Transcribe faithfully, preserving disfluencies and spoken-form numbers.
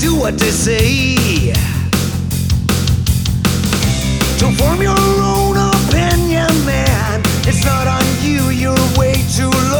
do what they say. Don't form your own opinion, man. It's not on you, you're way too